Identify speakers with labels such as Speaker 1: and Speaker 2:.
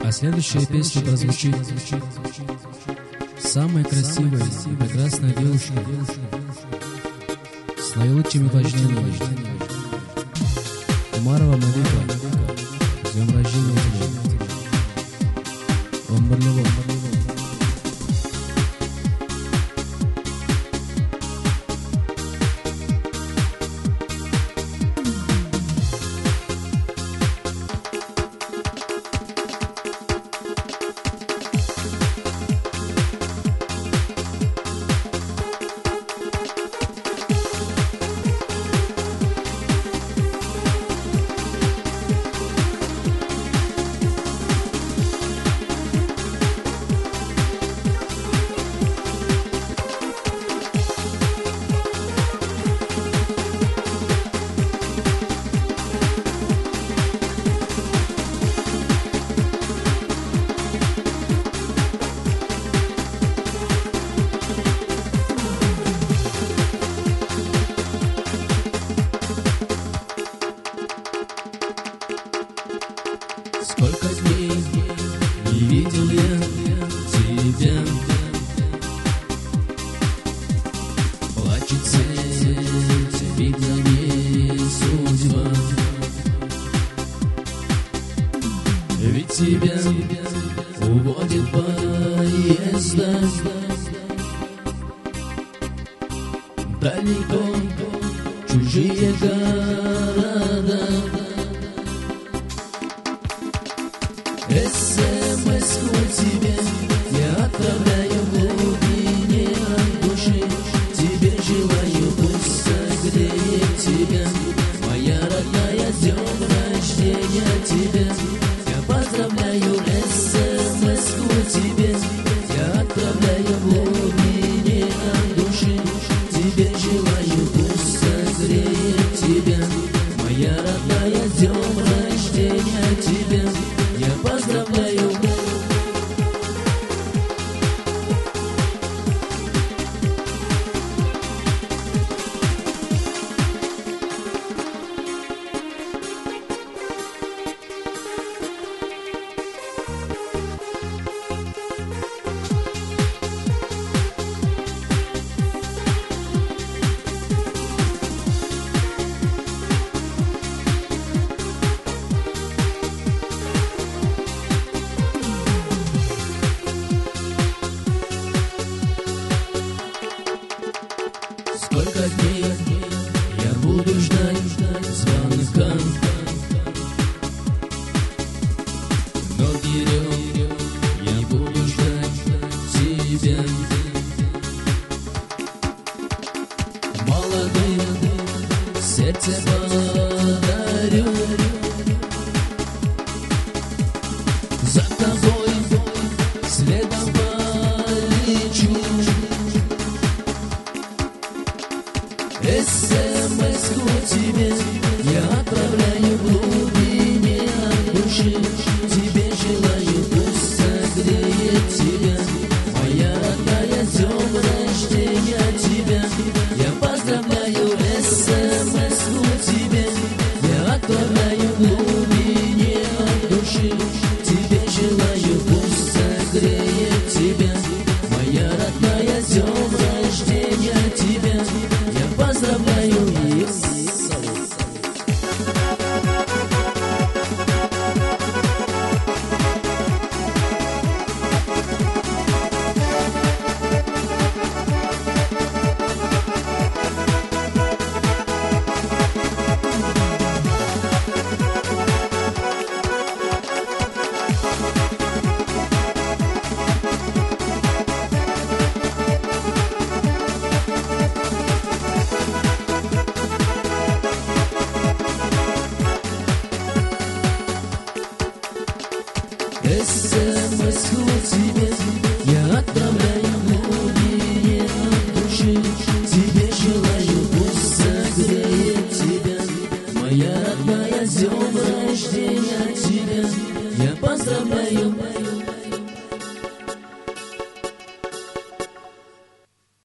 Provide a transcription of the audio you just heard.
Speaker 1: А следующая песня прозвучит самая красивая и прекрасная девушка с наилучшими пожеланиями. Умарова Малика, с днем рождения тебя. Умбарлево.
Speaker 2: Сколько дней не видел я тебя, плачет сердце, видно не судьба. Ведь тебя уводит поезда далеко, чужие города. СМС-ку тебе я отправляю в глубине души. Тебе желаю, пусть согреет тебя моя родная, с днем рождения тебя. Я поздравляю, СМС-ку тебе я отправляю в глубине души. Тебе желаю, пусть согреет тебя моя родная, с днем рождения тебя. Я поздравляю. Сколько дней я буду ждать звонка, но вперед я буду ждать тебя. Молодым сердце подарю.